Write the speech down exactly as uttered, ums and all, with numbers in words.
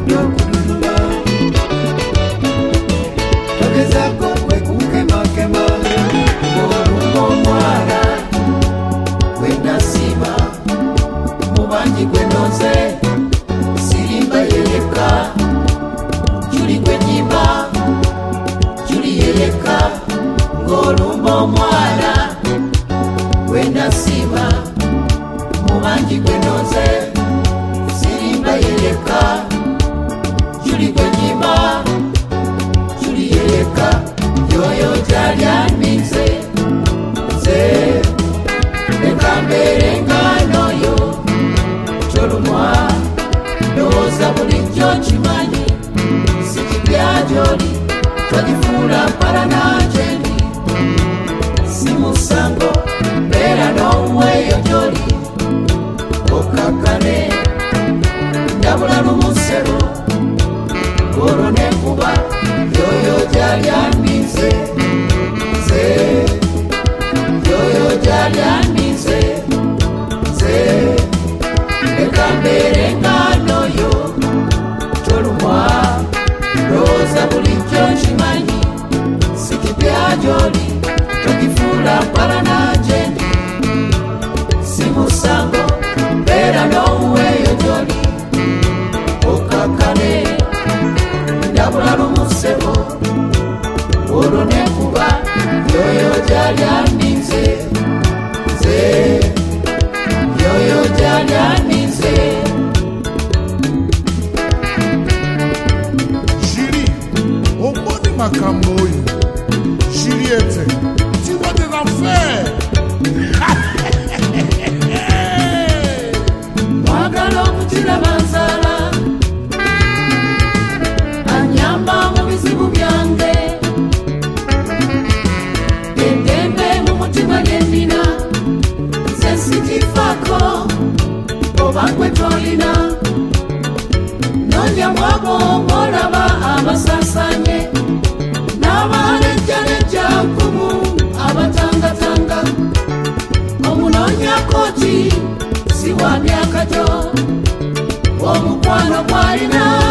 dokudulula togezako kwe kukemakema olumbo mwala kwenasiba mubanji kwenoze sirimba yeleka juli kwenyimba juli yeleka ngolumbo mwala kwenasiba mubanji kwenoze sirimba yeleka juli kwenyimba juli yeleka yoyo jalyanmize ze ekambere ngano yo cholumwa doza bulijjo kimanyi sikipyajoli twagifula mpala najeni simusango bera n'omweyo joli okakane ndabula lumusero olwo nekuba yoyo jalyanmize ze yoyo jalyanmize ze ekambere ngano yo tolumwa roza bulijjo kimanyi sikipyajoli twagifula mpala najeni simusango bera n'omweyo joli okakane ndabula lumusebo olwo nekuba yoyo jalyanmize ze yoyo jalyanmize Jiri omoni makambo oyo Juliette tu vois des affaires mwagala okukira banzala anyamba mu bizibu byange eddembe mu mutima lyennina nze sikifako oba gwe tolina nondya mwabo ng'olaba abasasanye n'abalejjalejja nkumu abatangatanga omunoonya kooti si wa myaka gyo omukwano gwalina